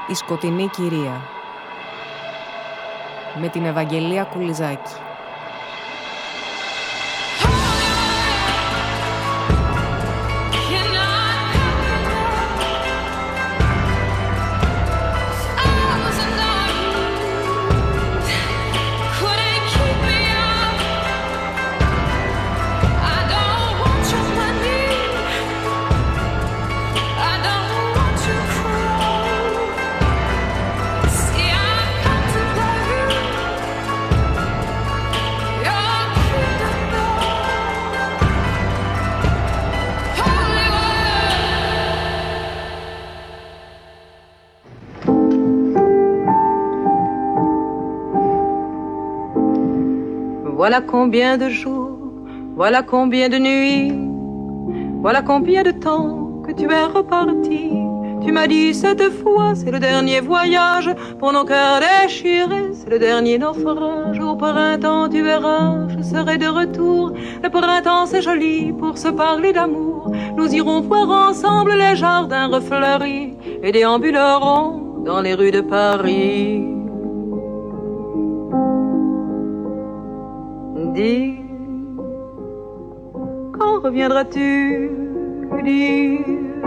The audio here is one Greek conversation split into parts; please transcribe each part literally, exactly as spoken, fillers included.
Η σκοτεινή κυρία με την Ευαγγελία Κουλιζάκη. Voilà combien de jours, voilà combien de nuits, voilà combien de temps que tu es reparti. Tu m'as dit cette fois, c'est le dernier voyage pour nos cœurs déchirés, c'est le dernier naufrage. Au printemps, tu verras, je serai de retour. Le printemps, c'est joli pour se parler d'amour. Nous irons voir ensemble les jardins refleuris et déambulerons dans les rues de Paris. Dis, quand reviendras-tu? Dis,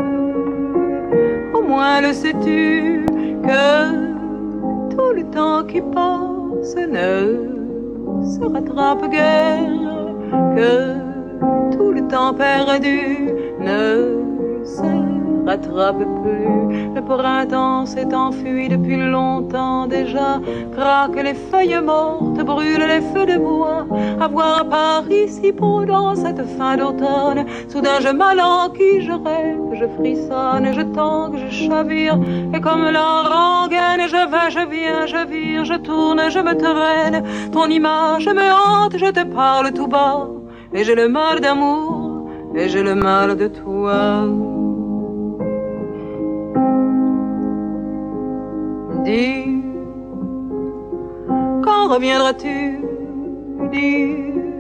au moins le sais-tu que tout le temps qui passe ne se rattrape guère, que tout le temps perdu ne se rattrape plus. Le printemps s'est enfui depuis longtemps déjà. Craquent les feuilles mortes, brûlent les feux de bois. À voir Paris si beau dans cette fin d'automne. Soudain je m'alanguis, je rêve, je frissonne, je tangue, je chavire. Et comme la rengaine, je vais, je viens, je vire, je tourne, je me traîne. Ton image me hante, je te parle tout bas. Et j'ai le mal d'amour, et j'ai le mal de toi. Dis, quand reviendras-tu? Dis,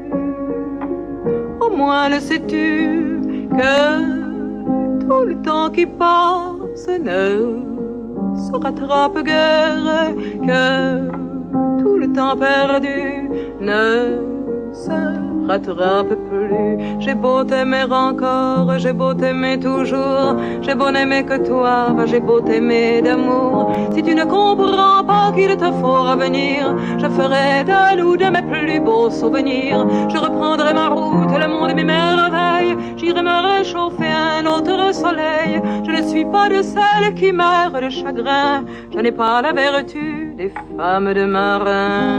au moins le sais-tu que tout le temps qui passe ne se rattrape guère, que tout le temps perdu ne se rattrape plus. J'ai beau t'aimer encore, j'ai beau t'aimer toujours, j'ai beau n'aimer que toi, j'ai beau t'aimer d'amour. Si tu ne comprends pas qu'il te faut revenir, je ferai de nous de mes plus beaux souvenirs. Je reprendrai ma route, le monde mes merveilles, j'irai me réchauffer un autre soleil. Je ne suis pas de celles qui meurent de chagrin, je n'ai pas la vertu des femmes de marin.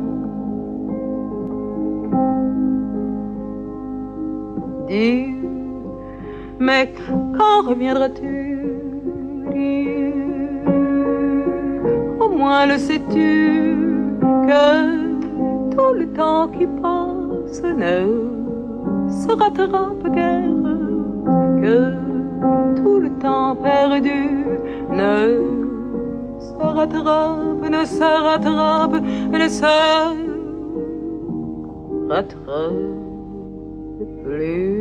Dis, mais quand reviendras-tu? Dis, au moins le sais-tu que tout le temps qui passe ne se rattrape guère, que tout le temps perdu ne se rattrape, ne se rattrape, ne se rattrape plus.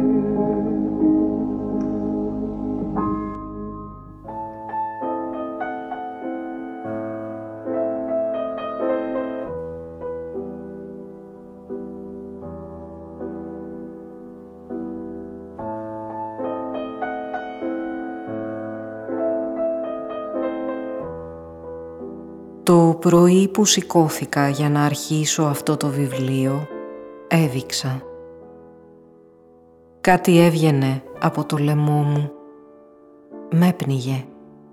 Το πρωί που σηκώθηκα για να αρχίσω αυτό το βιβλίο, έβηξα. Κάτι έβγαινε από το λαιμό μου. Μ' έπνιγε.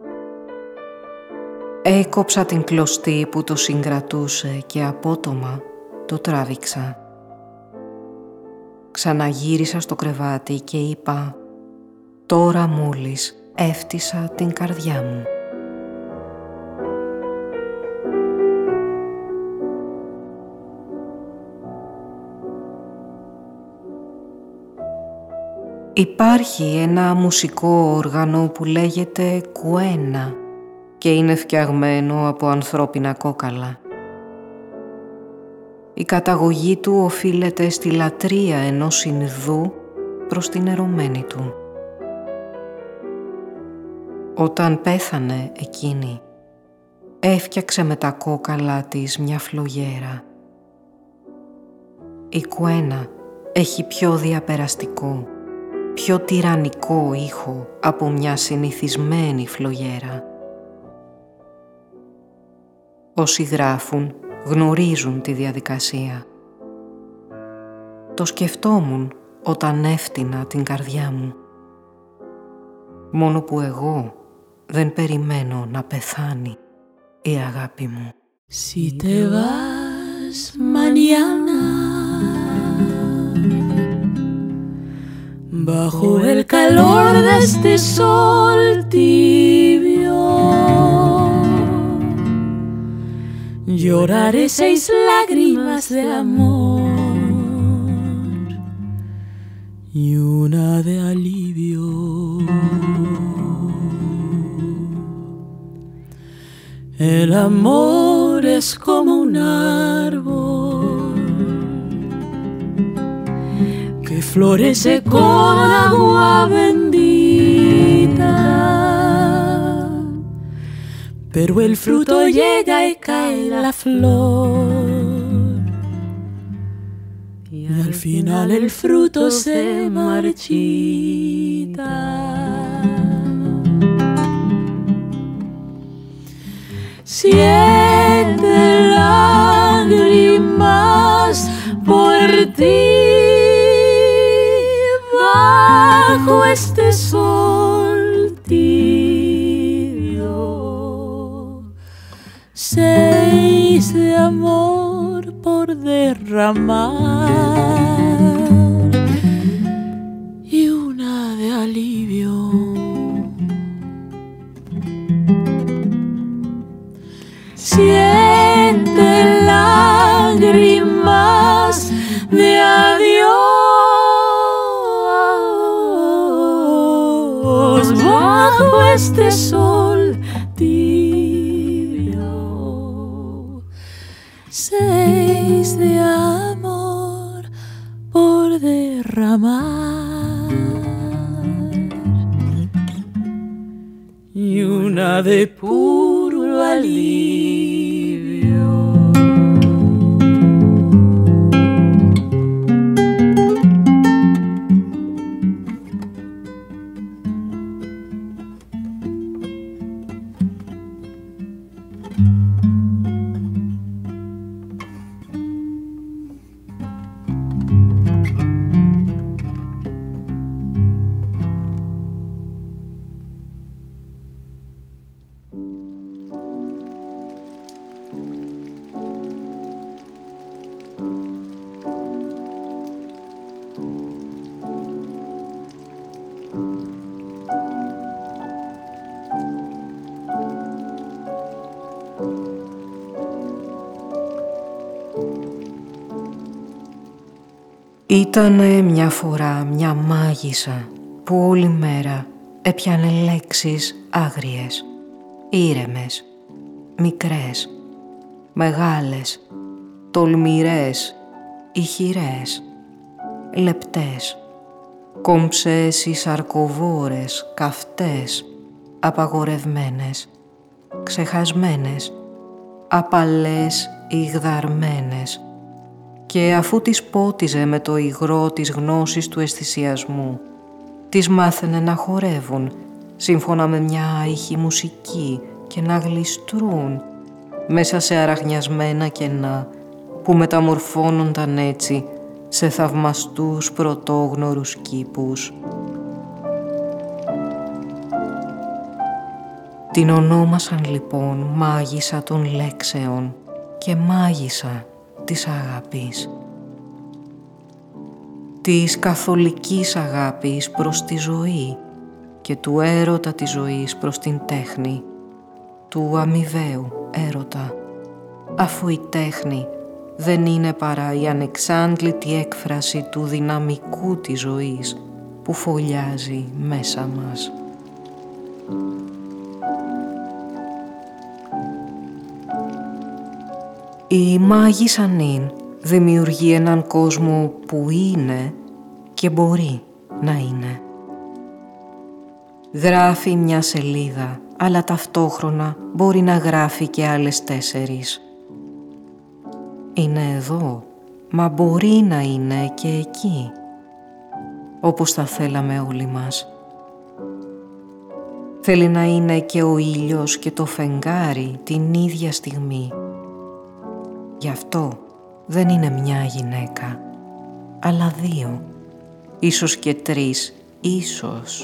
Έκοψα την κλωστή που το συγκρατούσε και απότομα το τράβηξα. Ξαναγύρισα στο κρεβάτι και είπα «Τώρα μόλις έφτισα την καρδιά μου». Υπάρχει ένα μουσικό όργανο που λέγεται κουένα και είναι φτιαγμένο από ανθρώπινα κόκαλα. Η καταγωγή του οφείλεται στη λατρεία ενός Ινδού προς την ερωμένη του. Όταν πέθανε εκείνη, έφτιαξε με τα κόκαλα της μια φλογέρα. Η κουένα έχει πιο διαπεραστικό, πιο τυραννικό ήχο από μια συνηθισμένη φλογέρα. Όσοι γράφουν γνωρίζουν τη διαδικασία. Το σκεφτόμουν όταν έφτινα την καρδιά μου. Μόνο που εγώ δεν περιμένω να πεθάνει η αγάπη μου. Si te vas mañana bajo el calor de este sol tibio, lloraré seis lágrimas de amor y una de alivio. El amor es como un árbol que florece con agua bendita, pero el fruto llega y cae la flor y al final el fruto se marchita. Siente lágrimas por ti bajo este sol tibio, seis de amor por derramar y una de alivio. Siente lágrimas de adiós bajo este sol tibio, seis de amor por derramar y una de puro alivio. Ήτανε μια φορά μια μάγισσα που όλη μέρα έπιανε λέξεις άγριες, ήρεμες, μικρές, μεγάλες, τολμηρές, ηχηρές, λεπτές, κομψές ή σαρκοβόρες, καυτές, απαγορευμένες, ξεχασμένες, απαλές ή γδαρμένες, και αφού τις πότιζε με το υγρό της γνώσης του αισθησιασμού, τις μάθαινε να χορεύουν σύμφωνα με μια ήχη μουσική και να γλιστρούν μέσα σε αραχνιασμένα κενά που μεταμορφώνονταν έτσι σε θαυμαστούς πρωτόγνωρους κήπους. Την ονόμασαν λοιπόν μάγισσα των λέξεων και μάγισσα της αγάπης. Της καθολικής αγάπης προς τη ζωή και του έρωτα της ζωής προς την τέχνη, του αμοιβαίου έρωτα, αφού η τέχνη δεν είναι παρά η ανεξάντλητη έκφραση του δυναμικού της ζωής που φωλιάζει μέσα μας. Η μάγισσα νυν δημιουργεί έναν κόσμο που είναι και μπορεί να είναι. Γράφει μια σελίδα, αλλά ταυτόχρονα μπορεί να γράφει και άλλες τέσσερις. Είναι εδώ, μα μπορεί να είναι και εκεί, όπως θα θέλαμε όλοι μας. Θέλει να είναι και ο ήλιος και το φεγγάρι την ίδια στιγμή. Γι' αυτό δεν είναι μια γυναίκα, αλλά δύο, ίσως και τρεις, ίσως.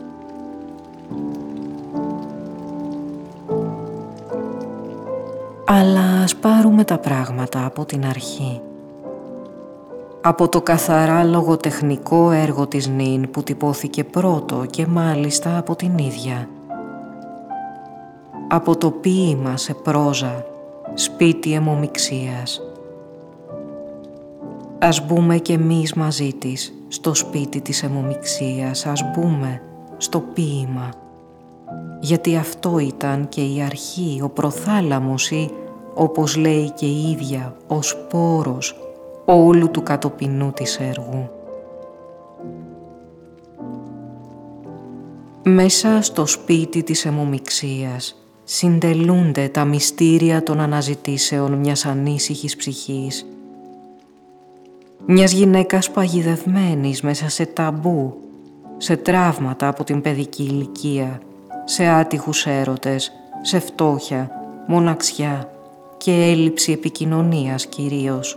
Αλλά ας πάρουμε τα πράγματα από την αρχή. Από το καθαρά λογοτεχνικό έργο της Νιν που τυπώθηκε πρώτο και μάλιστα από την ίδια. Από το ποίημα σε πρόζα, σπίτι αιμομιξίας. Ας μπούμε κι εμείς μαζί της στο σπίτι της αιμομιξίας, ας μπούμε στο ποίημα. Γιατί αυτό ήταν και η αρχή, ο προθάλαμος ή, όπως λέει και η ίδια, ο σπόρος όλου του κατοπινού της έργου. Μέσα στο σπίτι της αιμομιξίας συντελούνται τα μυστήρια των αναζητήσεων μιας ανήσυχης ψυχής, μιας γυναίκας παγιδευμένης μέσα σε ταμπού, σε τραύματα από την παιδική ηλικία, σε άτυχους έρωτες, σε φτώχεια, μοναξιά και έλλειψη επικοινωνίας κυρίως.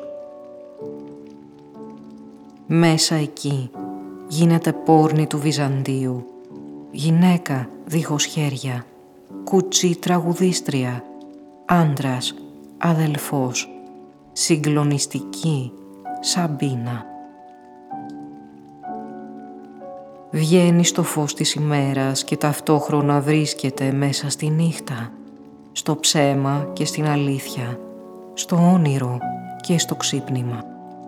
Μέσα εκεί γίνεται πόρνη του Βυζαντίου, γυναίκα δίχως χέρια, κουτσή τραγουδίστρια, άντρας, αδελφός, συγκλονιστική Σαμπίνα. Βγαίνει στο φως της ημέρας και ταυτόχρονα βρίσκεται μέσα στη νύχτα, στο ψέμα και στην αλήθεια, στο όνειρο και στο ξύπνημα.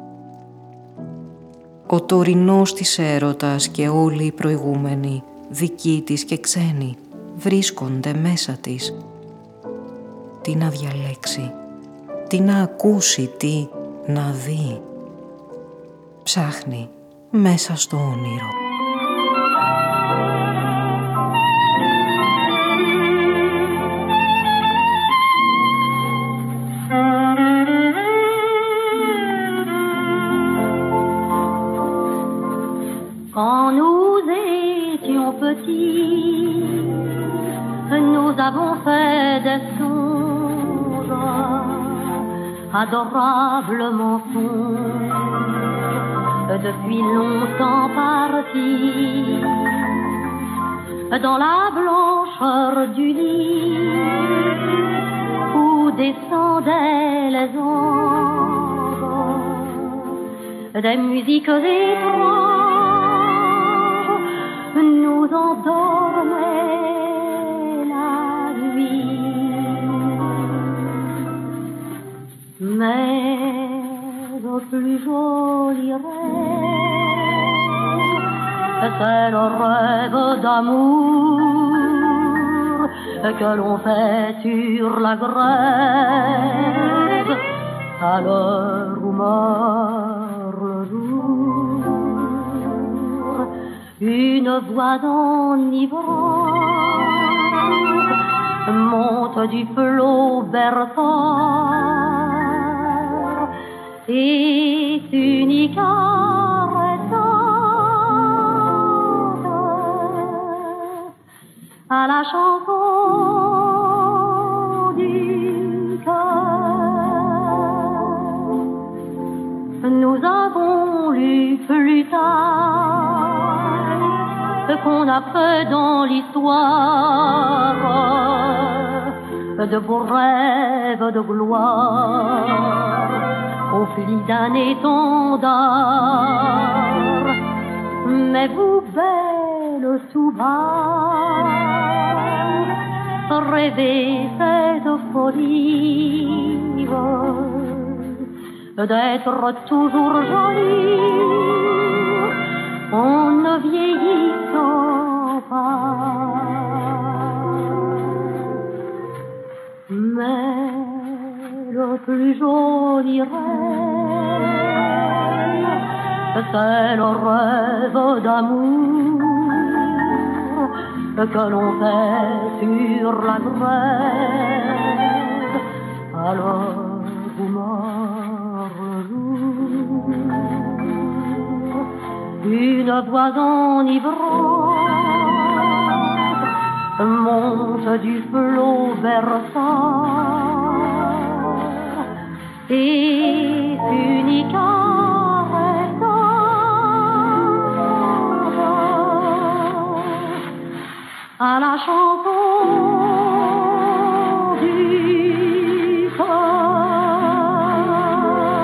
Ο τωρινός της έρωτας και όλοι οι προηγούμενοι, δικοί της και ξένοι, βρίσκονται μέσα της. Τι να διαλέξει, τι να ακούσει, τι να δει. Ψάχνει μέσα στο όνειρο. Quand nous étions petits, nous avons fait des songes, adorables mensonges, depuis longtemps partis, dans la blancheur du lit, où descendaient les anges, des musiques étranges nous endormait la nuit. Mais le plus joli rêve, c'est le rêve d'amour que l'on fait sur la grève à l'heure où meurt le jour. Une voix d'enivrance monte du flot berçant et unique caressante à la chanson du cœur. Nous avons lu plus tard ce qu'on a fait dans l'histoire, de beaux rêves de gloire, au fil d'un étendard. Mais vous, belle sous bas, rêvez cette folie d'être toujours jolie en ne vieillissant pas. Mais le plus joli rêve, c'est le rêve d'amour que l'on fait sur la grève. Alors vous mord le jour, une voix enivrante monte du flot versant et finit à la chanson du corps.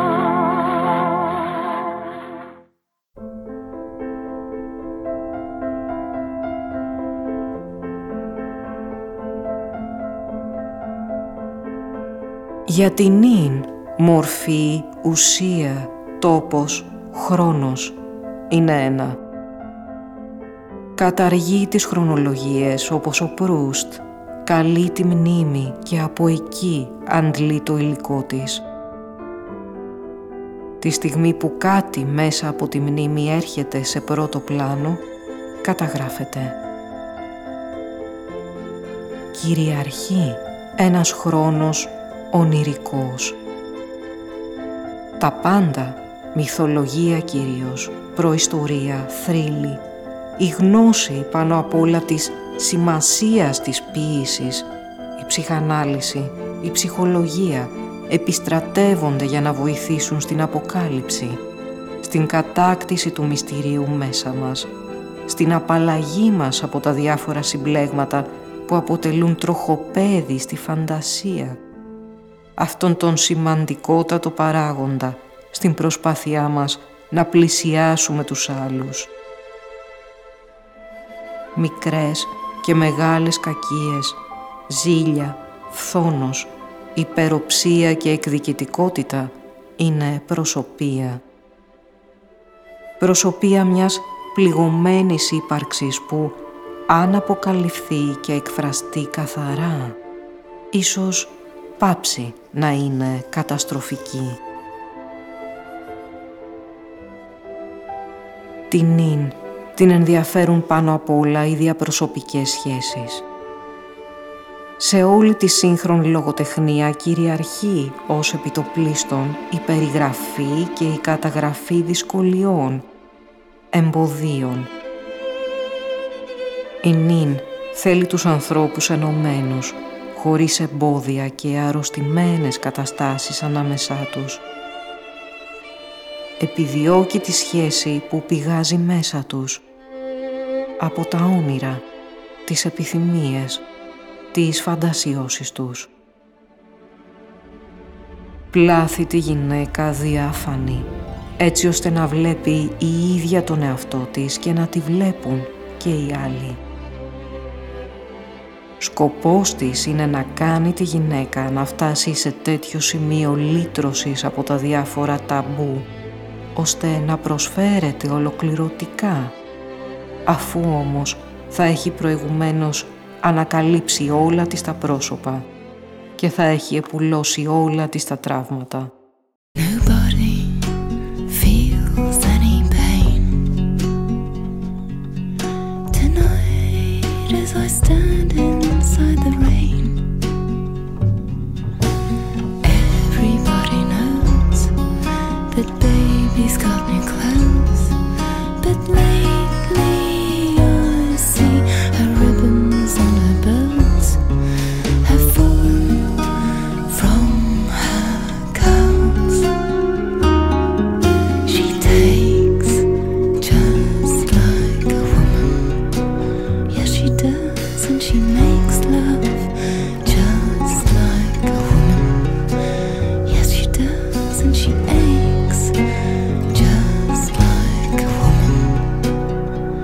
Για την νυν, μορφή, ουσία, τόπος, χρόνος είναι ένα. Καταργεί τις χρονολογίες όπως ο Προύστ, καλεί τη μνήμη και από εκεί αντλεί το υλικό της. Τη στιγμή που κάτι μέσα από τη μνήμη έρχεται σε πρώτο πλάνο, καταγράφεται. Κυριαρχεί ένας χρόνος ονειρικός. Τα πάντα, μυθολογία κυρίως, προϊστορία, θρύλη, η γνώση πάνω απ' όλα της σημασίας της ποίησης, η ψυχανάλυση, η ψυχολογία επιστρατεύονται για να βοηθήσουν στην αποκάλυψη, στην κατάκτηση του μυστηρίου μέσα μας, στην απαλλαγή μας από τα διάφορα συμπλέγματα που αποτελούν τροχοπέδι στη φαντασία, αυτόν τον σημαντικότατο παράγοντα στην προσπάθειά μας να πλησιάσουμε τους άλλους. Μικρές και μεγάλες κακίες, ζήλια, φθόνος, υπεροψία και εκδικητικότητα είναι προσωπία. Προσωπία μιας πληγωμένης ύπαρξης που, αν αποκαλυφθεί και εκφραστεί καθαρά, ίσως πάψει να είναι καταστροφική. Την νυν την ενδιαφέρουν πάνω απ' όλα οι διαπροσωπικές σχέσεις. Σε όλη τη σύγχρονη λογοτεχνία κυριαρχεί ως επιτοπλίστων η περιγραφή και η καταγραφή δυσκολιών, εμποδίων. Η νυν θέλει τους ανθρώπους ενωμένους, χωρίς εμπόδια και αρρωστημένες καταστάσεις ανάμεσά τους. Επιδιώκει τη σχέση που πηγάζει μέσα τους, από τα όνειρα, τις επιθυμίες, τις φαντασιώσεις τους. Πλάθει τη γυναίκα διάφανη, έτσι ώστε να βλέπει η ίδια τον εαυτό της και να τη βλέπουν και οι άλλοι. Σκοπός της είναι να κάνει τη γυναίκα να φτάσει σε τέτοιο σημείο λύτρωσης από τα διάφορα ταμπού, ώστε να προσφέρεται ολοκληρωτικά, αφού όμως θα έχει προηγουμένως ανακαλύψει όλα της τα πρόσωπα και θα έχει επουλώσει όλα της τα τραύματα. Nobody feels any pain tonight as I stand inside the rain. Everybody knows that baby's got me close, but lately I see her ribbons on her bows have fallen from her curls. She takes just like a woman, yes she does, and she makes love just like a woman, yes she does, and she aches just like a woman.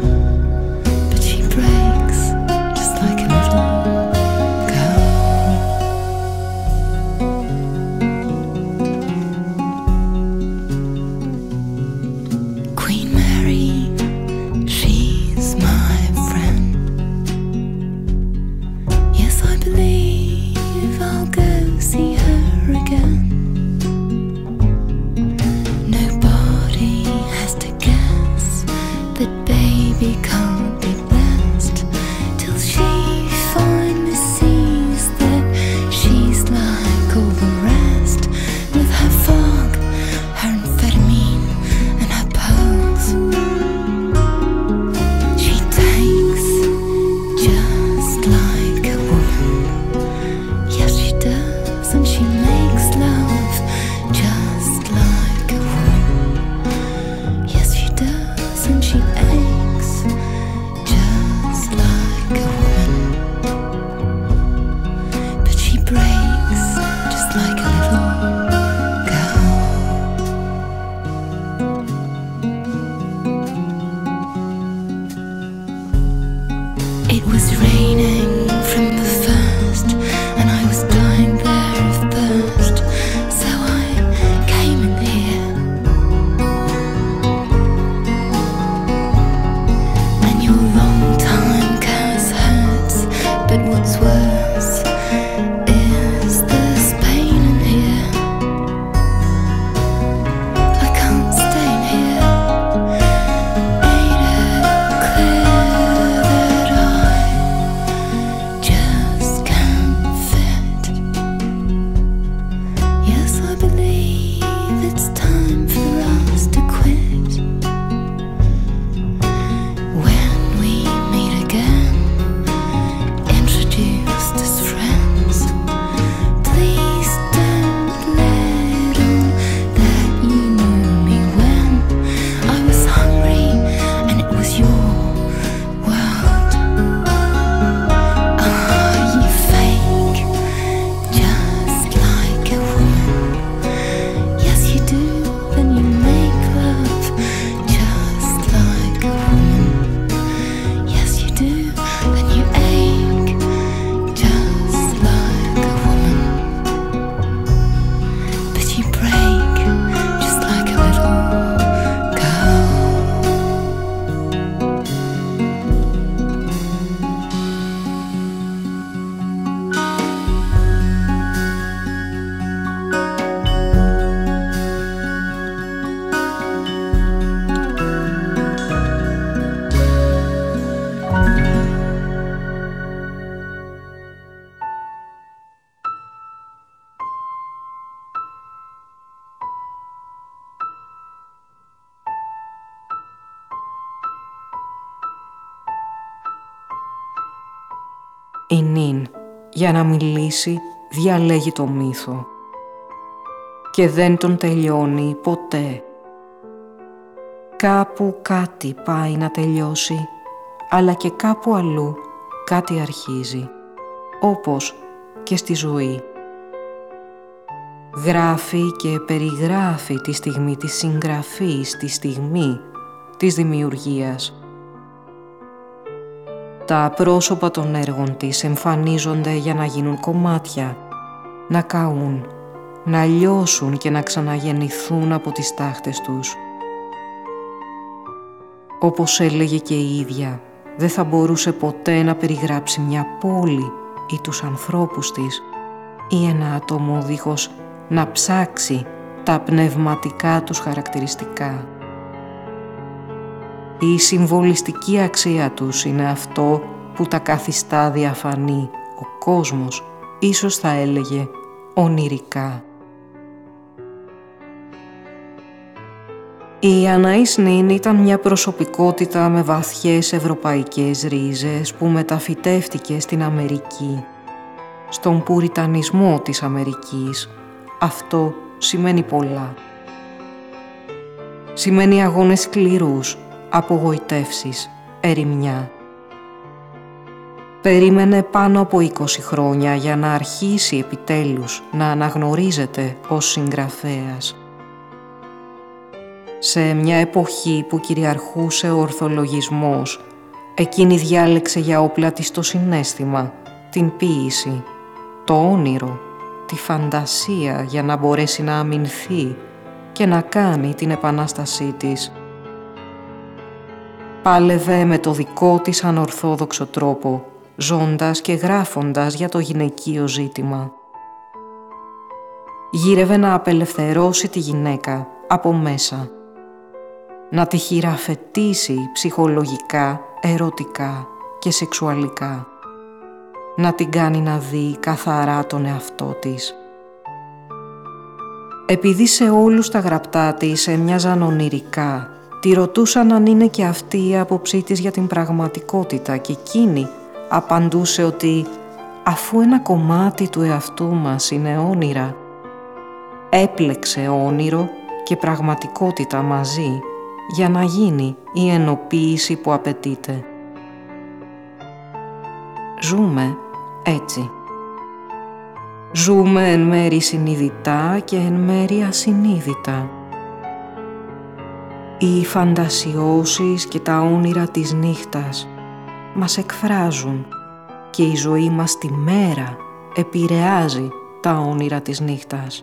Η Νιν, για να μιλήσει, διαλέγει το μύθο και δεν τον τελειώνει ποτέ. Κάπου κάτι πάει να τελειώσει, αλλά και κάπου αλλού κάτι αρχίζει, όπως και στη ζωή. Γράφει και περιγράφει τη στιγμή της συγγραφής, τη στιγμή της δημιουργίας. Τα πρόσωπα των έργων της εμφανίζονται για να γίνουν κομμάτια, να καούν, να λιώσουν και να ξαναγεννηθούν από τις τάχτες τους. Όπως έλεγε και η ίδια, δεν θα μπορούσε ποτέ να περιγράψει μια πόλη ή τους ανθρώπους της ή ένα άτομο δίχως να ψάξει τα πνευματικά τους χαρακτηριστικά. Η συμβολιστική αξία τους είναι αυτό που τα καθιστά διαφανή. Ο κόσμος ίσως θα έλεγε ονειρικά. Η Αναΐς Νιν ήταν μια προσωπικότητα με βαθιές ευρωπαϊκές ρίζες που μεταφυτεύτηκε στην Αμερική, στον πουριτανισμό της Αμερικής. Αυτό σημαίνει πολλά. Σημαίνει αγώνες σκληρούς, απογοητεύσεις, ερημιά. Περίμενε πάνω από είκοσι χρόνια για να αρχίσει επιτέλους να αναγνωρίζεται ως συγγραφέας. Σε μια εποχή που κυριαρχούσε ο ορθολογισμός, εκείνη διάλεξε για όπλα της το συναίσθημα, την ποίηση, το όνειρο, τη φαντασία για να μπορέσει να αμυνθεί και να κάνει την επανάστασή της. Πάλευε με το δικό της ανορθόδοξο τρόπο, ζώντας και γράφοντας για το γυναικείο ζήτημα. Γύρευε να απελευθερώσει τη γυναίκα από μέσα, να τη χειραφετήσει ψυχολογικά, ερωτικά και σεξουαλικά, να την κάνει να δει καθαρά τον εαυτό της. Επειδή σε όλους τα γραπτά της έμοιαζαν ονειρικά, τη ρωτούσαν αν είναι και αυτή η άποψή της για την πραγματικότητα και εκείνη απαντούσε ότι αφού ένα κομμάτι του εαυτού μας είναι όνειρα, έπλεξε όνειρο και πραγματικότητα μαζί για να γίνει η ενοποίηση που απαιτείται. Ζούμε έτσι. Ζούμε εν μέρει συνειδητά και εν μέρει ασυνείδητα. Οι φαντασιώσεις και τα όνειρα της νύχτας μας εκφράζουν και η ζωή μας τη μέρα επηρεάζει τα όνειρα της νύχτας.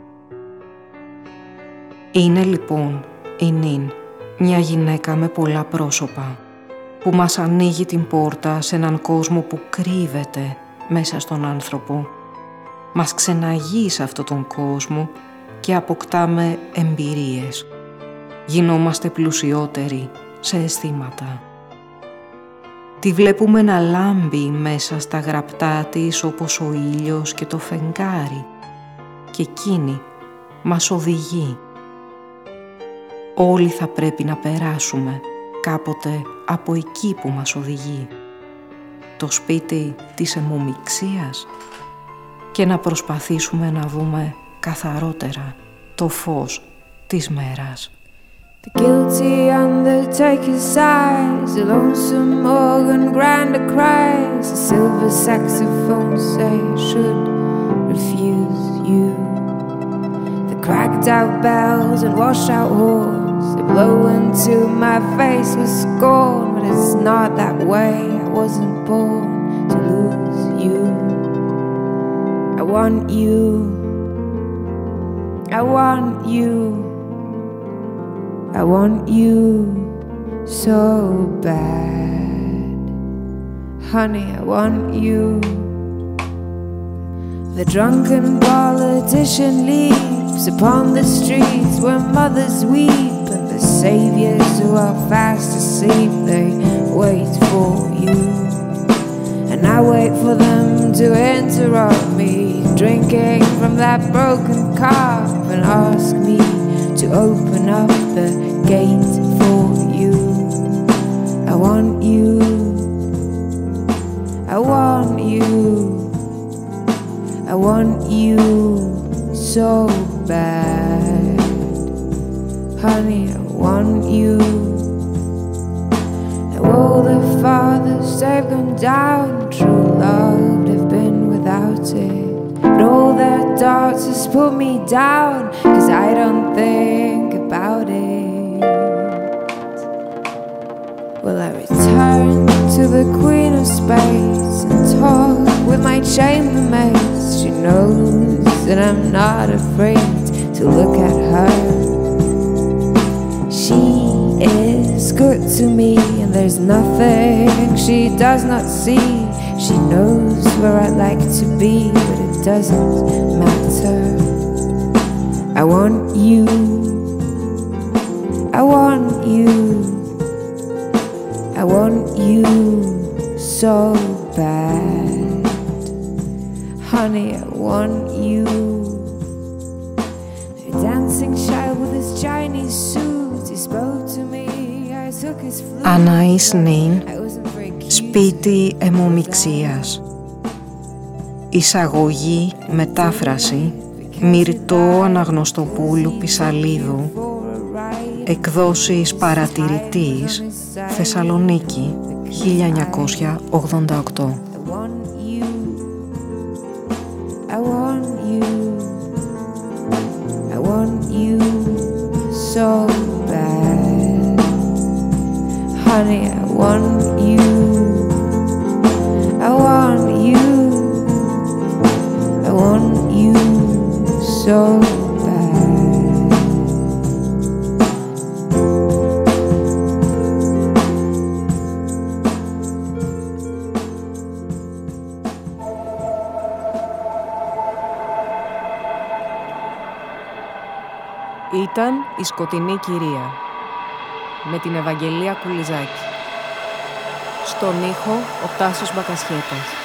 Είναι λοιπόν η Νιν μια γυναίκα με πολλά πρόσωπα που μας ανοίγει την πόρτα σε έναν κόσμο που κρύβεται μέσα στον άνθρωπο. Μας ξεναγεί σε αυτόν τον κόσμο και αποκτάμε εμπειρίες. Γινόμαστε πλουσιότεροι σε αισθήματα. Τη βλέπουμε να λάμπει μέσα στα γραπτά της όπως ο ήλιος και το φεγγάρι και εκείνη μας οδηγεί. Όλοι θα πρέπει να περάσουμε κάποτε από εκεί που μας οδηγεί, το σπίτι της αιμομιξίας, και να προσπαθήσουμε να δούμε καθαρότερα το φως της μέρας. The guilty undertaker sighs, the lonesome organ grinder cries, the silver saxophone say I should refuse you. The cracked out bells and washed out horns, they blow into my face with scorn, but it's not that way, I wasn't born to lose you. I want you, I want you, I want you so bad. Honey, I want you. The drunken politician leaps upon the streets where mothers weep, and the saviors who are fast asleep, they wait for you. And I wait for them to interrupt me, drinking from that broken cup, and ask me to open up the gate for you. I want you, I want you, I want you so bad. Honey, I want you. And all the fathers they've gone down, true love they've been without it. But all their daughters put me down, 'cause I don't think about it. Will I return to the queen of space and talk with my chambermaid? She knows that I'm not afraid to look at her. She is good to me, and there's nothing she does not see. She knows where I'd like to be, but it doesn't matter. I want you. I want you. I want you so bad. Honey, I want you. A dancing child with his Chinese suit. He spoke to me. I took his flute. Αναής νυν, σπίτι αιμομιξίας. Εισαγωγή, μετάφραση, Μυρτώ Αναγνωστοπούλου Πισαλίδου. Εκδόσεις Παρατηρητής, Θεσσαλονίκη, χίλια εννιακόσια ογδόντα οκτώ. I want you, I want you so bad. Honey, I want you, I want you, I want you so bad. Ήταν η Σκοτεινή Κυρία με την Ευαγγελία Κουλιζάκη. Στον ήχο ο Τάσος Μπακασχέτας.